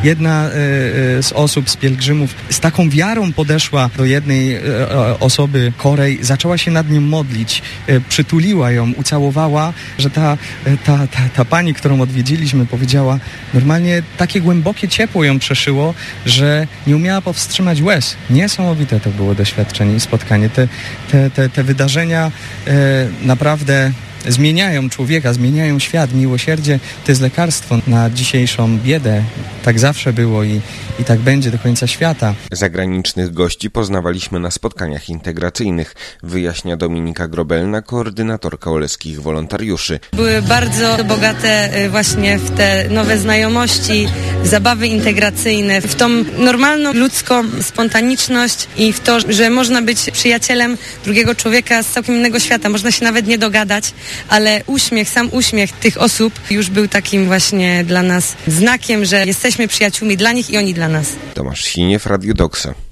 jedna z osób, z pielgrzymów z taką wiarą podeszła do jednej osoby chorej, zaczęła się nad nią modlić, przytuliła ją, ucałowała, że ta pani, którą odwiedziliśmy, powiedziała, normalnie takie głębokie ciepło ją przeszyło, że nie umiała powstrzymać łez. Niesamowite to było doświadczenie i spotkanie. Te wydarzenia naprawdę zmieniają człowieka, zmieniają świat. Miłosierdzie to jest lekarstwo na dzisiejszą biedę. Tak zawsze było i tak będzie do końca świata. Zagranicznych gości poznawaliśmy na spotkaniach integracyjnych, wyjaśnia Dominika Grobelna, koordynatorka oleskich wolontariuszy. Były bardzo bogate właśnie w te nowe znajomości, w zabawy integracyjne, w tą normalną ludzką spontaniczność i w to, że można być przyjacielem drugiego człowieka z całkiem innego świata. Można się nawet nie dogadać, ale sam uśmiech tych osób już był takim właśnie dla nas znakiem, że jesteśmy przyjaciółmi dla nich i oni dla nas. Tomasz Siniew, Radio Doksa.